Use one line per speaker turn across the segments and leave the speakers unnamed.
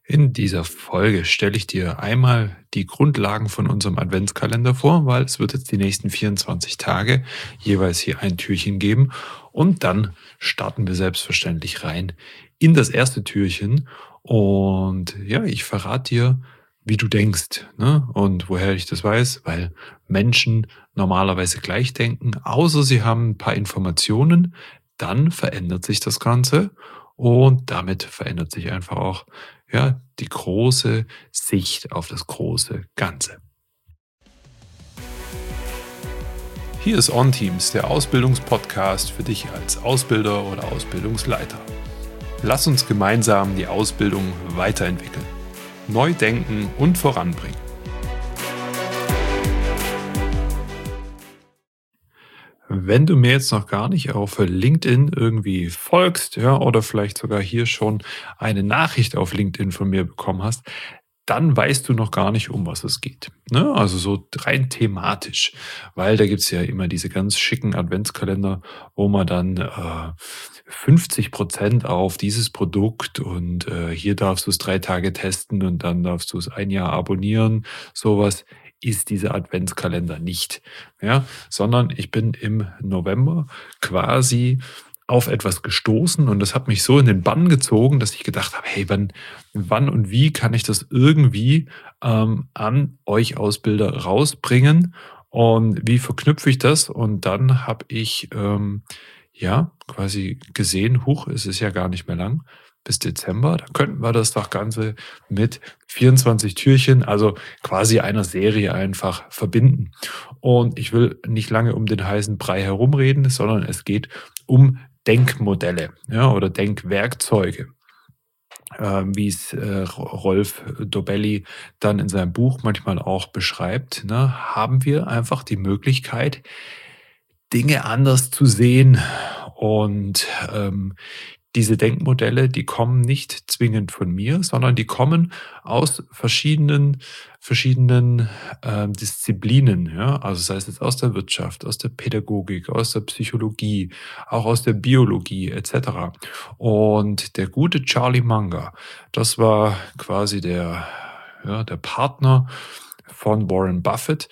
In dieser Folge stelle ich dir einmal die Grundlagen von unserem Adventskalender vor, weil es wird jetzt die nächsten 24 Tage jeweils hier ein Türchen geben und dann starten wir selbstverständlich rein in das erste Türchen und ja, ich verrate dir, wie du denkst, ne? Und woher ich das weiß, weil Menschen normalerweise gleich denken, außer sie haben ein paar Informationen, dann verändert sich das Ganze und damit verändert sich einfach auch ja, die große Sicht auf das große Ganze. Hier ist OnTeams, der Ausbildungspodcast für dich als Ausbilder oder Ausbildungsleiter. Lass uns gemeinsam die Ausbildung weiterentwickeln, neu denken und voranbringen. Wenn du mir jetzt noch gar nicht auf LinkedIn irgendwie folgst, ja, oder vielleicht sogar hier schon eine Nachricht auf LinkedIn von mir bekommen hast, dann weißt du noch gar nicht, um was es geht. Ne? Also so rein thematisch, weil da gibt's ja immer diese ganz schicken Adventskalender, wo man dann 50% auf dieses Produkt und hier darfst du es 3 Tage testen und dann darfst du es ein Jahr abonnieren. Sowas ist dieser Adventskalender nicht. Ja, sondern ich bin im November quasi auf etwas gestoßen und das hat mich so in den Bann gezogen, dass ich gedacht habe, hey, wann und wie kann ich das irgendwie an euch Ausbilder rausbringen und wie verknüpfe ich das? Und dann habe ich ja quasi gesehen, huch, es ist ja gar nicht mehr lang bis Dezember, da könnten wir das doch Ganze mit 24 Türchen, also quasi einer Serie einfach verbinden. Und ich will nicht lange um den heißen Brei herumreden, sondern es geht um Denkmodelle, ja, oder Denkwerkzeuge, wie es Rolf Dobelli dann in seinem Buch manchmal auch beschreibt, ne, haben wir einfach die Möglichkeit, Dinge anders zu sehen. Und diese Denkmodelle, die kommen nicht zwingend von mir, sondern die kommen aus verschiedenen Disziplinen, ja, also sei es jetzt aus der Wirtschaft, aus der Pädagogik, aus der Psychologie, auch aus der Biologie et cetera. Und der gute Charlie Munger, das war quasi der Partner von Warren Buffett.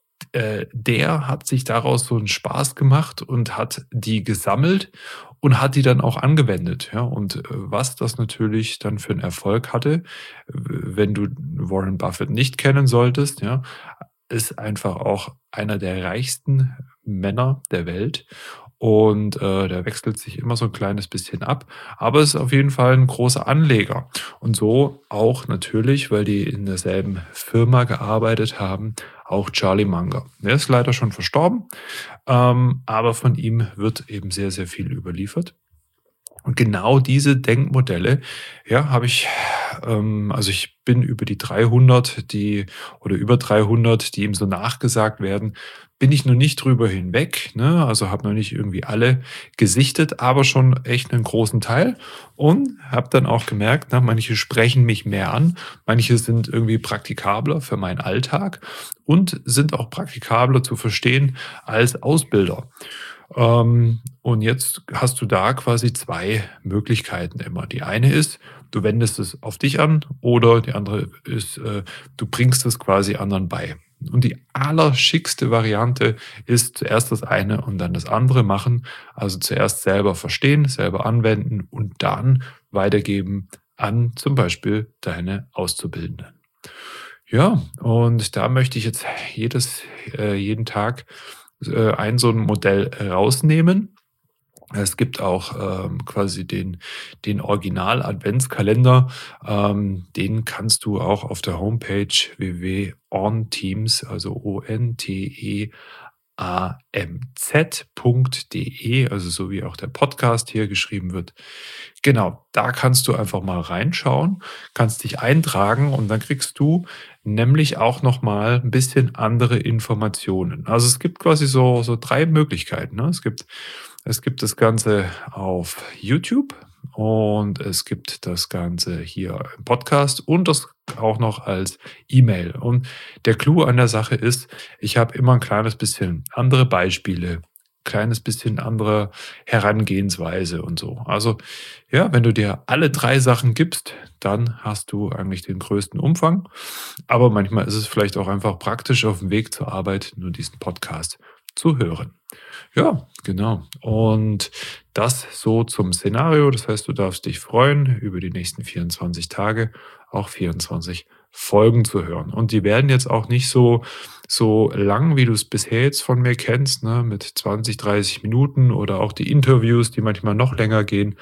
Der hat sich daraus so 'n Spaß gemacht und hat die gesammelt und hat die dann auch angewendet, ja? Und was das natürlich dann für 'n Erfolg hatte, wenn du Warren Buffett nicht kennen solltest, ja, ist einfach auch einer der reichsten Männer der Welt und der wechselt sich immer so 'n kleines bisschen ab, aber ist auf jeden Fall 'n großer Anleger. Und so auch natürlich, weil die in derselben Firma gearbeitet haben, auch Charlie Munger. Der ist leider schon verstorben, aber von ihm wird eben sehr, sehr viel überliefert. Und genau diese Denkmodelle, ja, habe ich also ich bin über die 300, die oder über 300, die ihm so nachgesagt werden, bin ich noch nicht drüber hinweg, ne? Also, habe noch nicht irgendwie alle gesichtet, aber schon echt einen großen Teil und habe dann auch gemerkt, ne, manche sprechen mich mehr an, manche sind irgendwie praktikabler für meinen Alltag und sind auch praktikabler zu verstehen als Ausbilder. Und jetzt hast du da quasi 2 Möglichkeiten immer. Die eine ist, du wendest es auf dich an oder die andere ist, du bringst es quasi anderen bei. Und die allerschickste Variante ist zuerst das eine und dann das andere machen. Also zuerst selber verstehen, selber anwenden und dann weitergeben an zum Beispiel deine Auszubildenden. Ja, und da möchte ich jetzt jeden Tag ein so ein Modell rausnehmen. Es gibt auch quasi den Original-Adventskalender. Den kannst du auch auf der Homepage www.onteams, also onteamz.de, also so wie auch der Podcast hier geschrieben wird. Genau, da kannst du einfach mal reinschauen, kannst dich eintragen und dann kriegst du nämlich auch noch mal 'n bisschen andere Informationen. Also, es gibt quasi so 3 Möglichkeiten, ne? Es gibt das Ganze auf YouTube und es gibt das Ganze hier im Podcast und das auch noch als E-Mail. Und der Clou an der Sache ist, ich habe immer ein kleines bisschen andere Beispiele, kleines bisschen andere Herangehensweise und so. Also ja, wenn du dir alle 3 Sachen gibst, dann hast du eigentlich den größten Umfang. Aber manchmal ist es vielleicht auch einfach praktisch, auf dem Weg zur Arbeit nur diesen Podcast zu hören. Ja, genau. Und das so zum Szenario. Das heißt, du darfst dich freuen, über die nächsten 24 Tage auch 24 Folgen zu hören. Und die werden jetzt auch nicht so lang, wie du es bisher jetzt von mir kennst, ne, mit 20, 30 Minuten oder auch die Interviews, die manchmal noch länger gehen.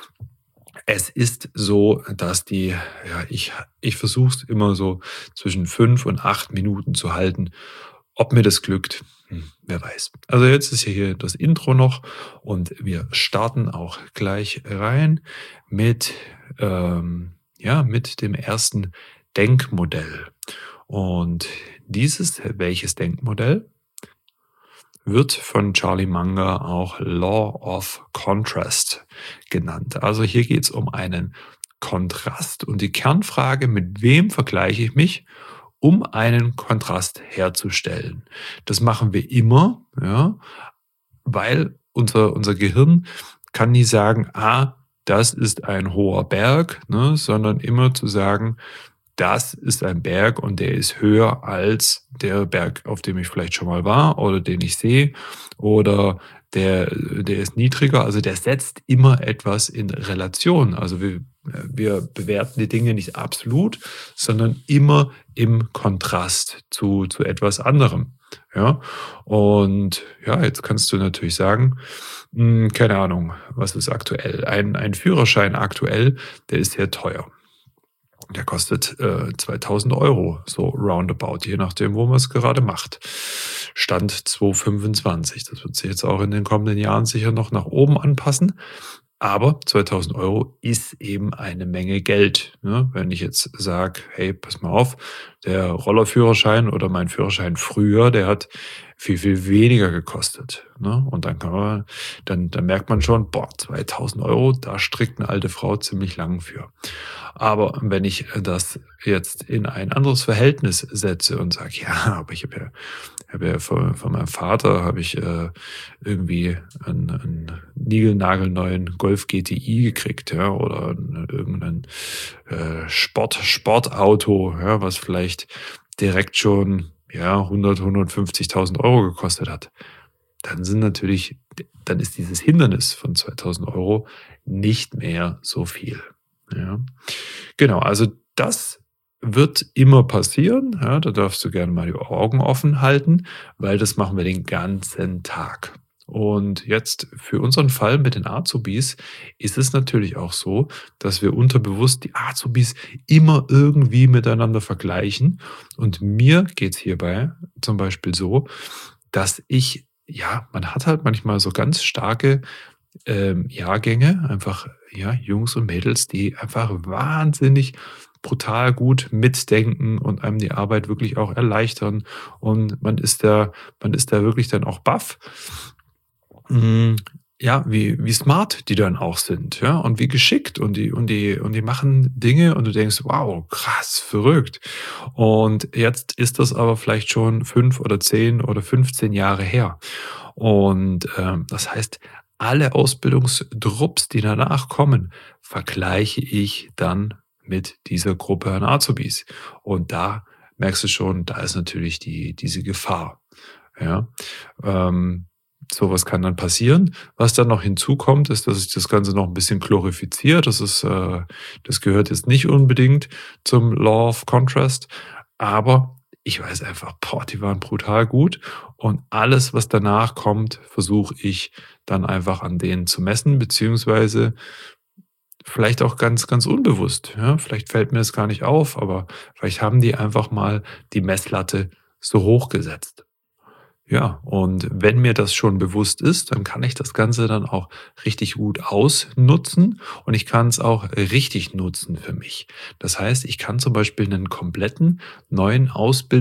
Es ist so, dass ich versuche es immer so zwischen 5 und 8 Minuten zu halten. Ob mir das glückt, wer weiß. Also jetzt ist hier das Intro noch und wir starten auch gleich rein mit, mit dem ersten Denkmodell. Und welches Denkmodell? Wird von Charlie Munger auch Law of Contrast genannt. Also hier geht es um einen Kontrast und die Kernfrage, mit wem vergleiche ich mich, um einen Kontrast herzustellen. Das machen wir immer, ja, weil unser Gehirn kann nie sagen, das ist ein hoher Berg, ne, sondern immer zu sagen, das ist ein Berg und der ist höher als der Berg, auf dem ich vielleicht schon mal war oder den ich sehe oder der ist niedriger. Also der setzt immer etwas in Relation. Also wir bewerten die Dinge nicht absolut, sondern immer im Kontrast zu etwas anderem. Ja, und ja, jetzt kannst du natürlich sagen, keine Ahnung, was ist aktuell? Ein Führerschein aktuell, der ist sehr teuer. Der kostet 2.000 Euro, so roundabout, je nachdem, wo man es gerade macht. Stand 2025. Das wird sich jetzt auch in den kommenden Jahren sicher noch nach oben anpassen. Aber 2.000 Euro ist eben eine Menge Geld. Ne? Wenn ich jetzt sage, hey, pass mal auf, der Rollerführerschein oder mein Führerschein früher, der hat viel, viel weniger gekostet. Ne? Und dann merkt man schon, 2.000 Euro, da strickt eine alte Frau ziemlich lang für. Aber wenn ich das jetzt in ein anderes Verhältnis setze und sage, ja, aber ich habe ja von meinem Vater habe ich irgendwie einen niegelnagelneuen Golf GTI gekriegt, ja, oder irgendein Sportauto, ja, was vielleicht direkt schon 150.000 Euro gekostet hat. Dann ist dieses Hindernis von 2.000 Euro nicht mehr so viel. Ja. Genau, also das wird immer passieren. Ja, da darfst du gerne mal die Augen offen halten, weil das machen wir den ganzen Tag. Und jetzt für unseren Fall mit den Azubis ist es natürlich auch so, dass wir unterbewusst die Azubis immer irgendwie miteinander vergleichen. Und mir geht es hierbei zum Beispiel so, dass man hat halt manchmal so ganz starke Jahrgänge, einfach Jungs und Mädels, die einfach wahnsinnig brutal gut mitdenken und einem die Arbeit wirklich auch erleichtern. Und man ist da wirklich dann auch baff. Hm, ja, wie smart die dann auch sind, ja, und wie geschickt und die machen Dinge und du denkst: „Wow, krass, verrückt.“ Und jetzt ist das aber vielleicht schon 5 oder 10 oder 15 Jahre her. Und, das heißt, alle Ausbildungsdrupps, die danach kommen, vergleiche ich dann mit dieser Gruppe an Azubis. Und da merkst du schon, da ist natürlich diese Gefahr, ja. Ähm, so kann dann passieren. Was dann noch hinzukommt, ist, dass sich das Ganze noch ein bisschen glorifiziert. Das gehört jetzt nicht unbedingt zum Law of Contrast, aber ich weiß einfach, die waren brutal gut und alles, was danach kommt, versuche ich dann einfach an denen zu messen, beziehungsweise vielleicht auch ganz, ganz unbewusst, ja? Vielleicht fällt mir das gar nicht auf, aber vielleicht haben die einfach mal die Messlatte so hoch gesetzt. Ja, und wenn mir das schon bewusst ist, dann kann ich das Ganze dann auch richtig gut ausnutzen und ich kann es auch richtig nutzen für mich. Das heißt, ich kann zum Beispiel einen kompletten neuen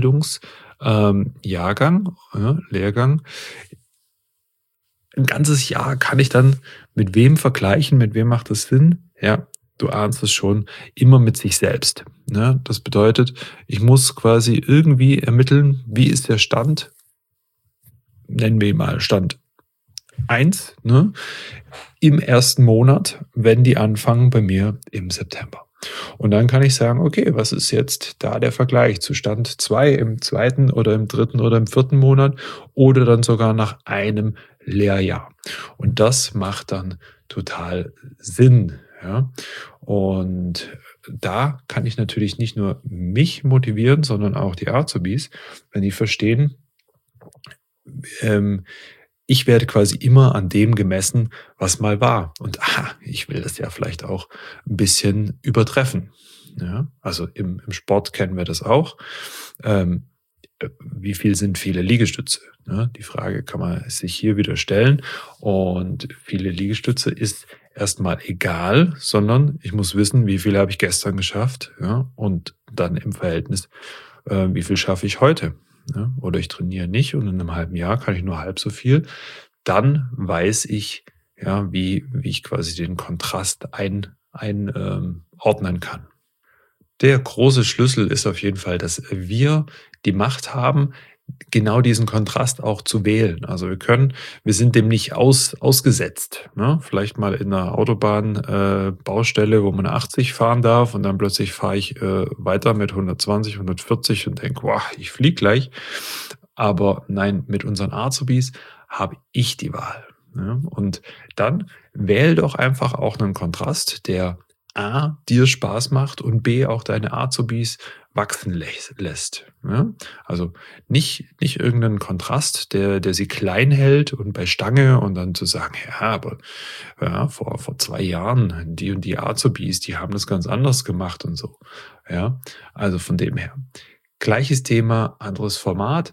Jahrgang, Lehrgang, ein ganzes Jahr kann ich dann mit wem vergleichen, mit wem macht das Sinn? Ja, du ahnst es schon, immer mit sich selbst. Ne? Das bedeutet, ich muss quasi irgendwie ermitteln, wie ist der Stand, nennen wir ihn mal Stand eins, ne, im ersten Monat, wenn die anfangen bei mir im September. Und dann kann ich sagen, okay, was ist jetzt da der Vergleich zu Stand 2 im zweiten oder im dritten oder im vierten Monat oder dann sogar nach einem Lehrjahr. Und das macht dann total Sinn. Ja? Und da kann ich natürlich nicht nur mich motivieren, sondern auch die Azubis, wenn die verstehen, ähm, ich werde quasi immer an dem gemessen, was mal war. Und ich will das ja vielleicht auch ein bisschen übertreffen. Ja, also im Sport kennen wir das auch. Ähm, Wie viel sind viele Liegestütze? Ne? Die Frage kann man sich hier wieder stellen. Und viele Liegestütze ist erstmal egal, sondern ich muss wissen, wie viel habe ich gestern geschafft, ja? Und dann im Verhältnis, wie viel schaffe ich heute? Ne? Oder ich trainiere nicht und in einem halben Jahr kann ich nur halb so viel. Dann weiß ich, ja, wie ich quasi den Kontrast ordnen kann. Der große Schlüssel ist auf jeden Fall, dass wir die Macht haben, genau diesen Kontrast auch zu wählen. Also wir sind dem nicht ausgesetzt. Ne? Vielleicht mal in einer Autobahn Baustelle, wo man 80 fahren darf und dann plötzlich fahre ich weiter mit 120, 140 und denke, wow, ich fliege gleich. Aber nein, mit unseren Azubis habe ich die Wahl. Ne? Und dann wähl doch einfach auch einen Kontrast, der A, dir Spaß macht und B, auch deine Azubis wachsen lässt. Ja? Also nicht irgendeinen Kontrast, der sie klein hält und bei Stange und dann zu sagen, ja, aber ja, vor 2 Jahren, die und die Azubis, die haben das ganz anders gemacht und so. Ja, also von dem her. Gleiches Thema, anderes Format.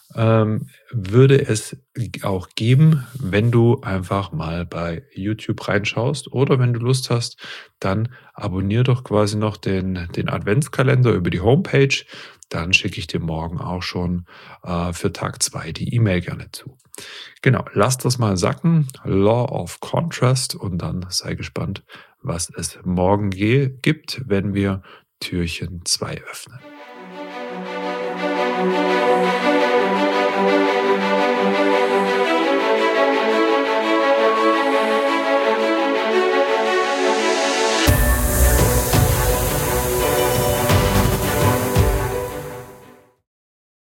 Würde es auch geben, wenn du einfach mal bei YouTube reinschaust oder wenn du Lust hast, dann abonnier doch quasi noch den Adventskalender über die Homepage. Dann schicke ich dir morgen auch schon für Tag 2 die E-Mail gerne zu. Genau, lass das mal sacken. Law of Contrast und dann sei gespannt, was es morgen gibt, wenn wir Türchen 2 öffnen.